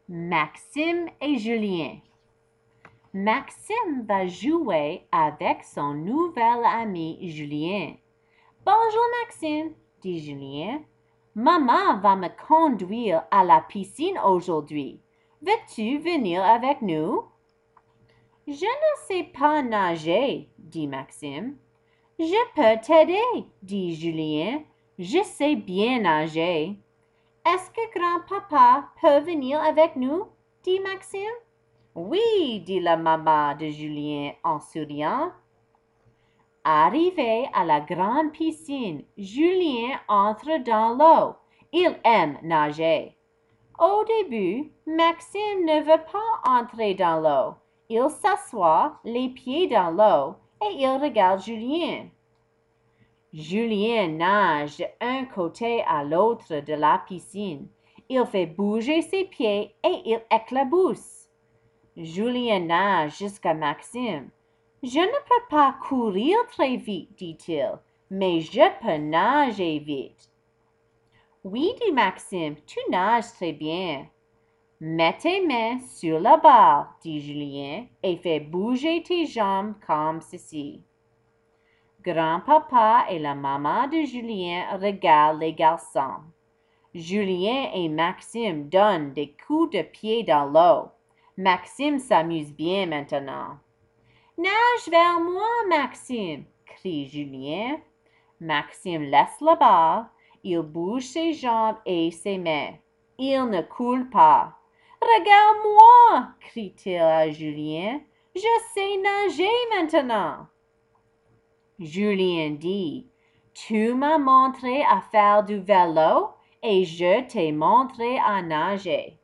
Maxime et Julien. Maxime va jouer avec son nouvel ami Julien. Bonjour Maxime, dit Julien. Maman va me conduire à la piscine aujourd'hui. Veux-tu venir avec nous? Je ne sais pas nager, dit Maxime. Je peux t'aider, dit Julien. Je sais bien nager. Est-ce que grand-papa peut venir avec nous? Dit Maxime. Oui, dit la maman de Julien en souriant. Arrivé à la grande piscine, Julien entre dans l'eau. Il aime nager. Au début, Maxime ne veut pas entrer dans l'eau. Il s'assoit, les pieds dans l'eau, et il regarde Julien. Julien nage d'un côté à l'autre de la piscine. Il fait bouger ses pieds et il éclabousse. Julien nage jusqu'à Maxime. Je ne peux pas courir très vite, dit-il, mais je peux nager vite. Oui, dit Maxime, tu nages très bien. Mets tes mains sur la barre, dit Julien, et fais bouger tes jambes comme ceci. Grand-papa et la maman de Julien regardent les garçons. Julien et Maxime donnent des coups de pied dans l'eau. Maxime s'amuse bien maintenant. Nage vers moi, Maxime, crie Julien. Maxime laisse la barre. Il bouge ses jambes et ses mains. Il ne coule pas. Regarde-moi, crie-t-il à Julien. Je sais nager maintenant. Julien dit, tu m'as montré à faire du vélo et je t'ai montré à nager.